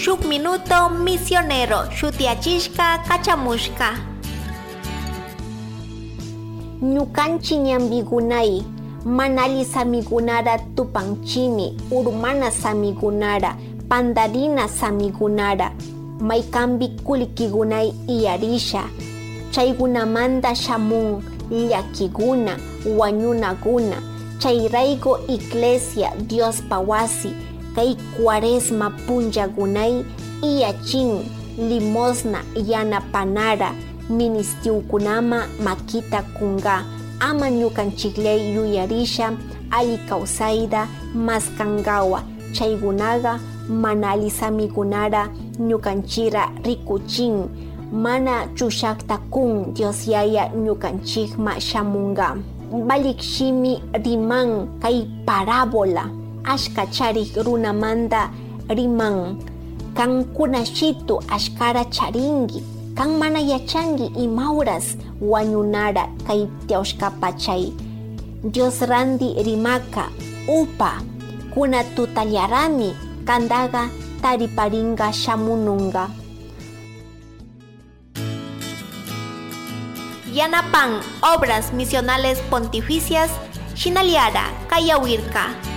shuk minuto misionero shutiachishka kachamushka. Ñukanchik ñampikunay manali samikunara tupanchini urmana samikunara pandarina samikunara maykampi kulikikunay iyarisha chaykunamanta shamun llakikuna wañunakuna chayrayku iglesia Diospa wasi kay cuaresma punllakunay iyachin limosna yanapanara ministiukunama makita kunga ama ñukanchiklay yuyarisha alli kawsayta maskankawa chaykunaqa manali samikunara ñukanchira rikuchin mana chushakta kun Dios yaya ñukanchikma shamunga balikshimi riman kay parábola ashka charik runamanta riman kan kunashitu ashkara charinki kan mana yachanki imauras wañunara kay Tiyawshkapachay Dios ranti rimaka upa kuna tutallarami kandaqa tariparinka shamununqa. Yanapan Obras Misionales Pontificias Shinaliara Kayawirka.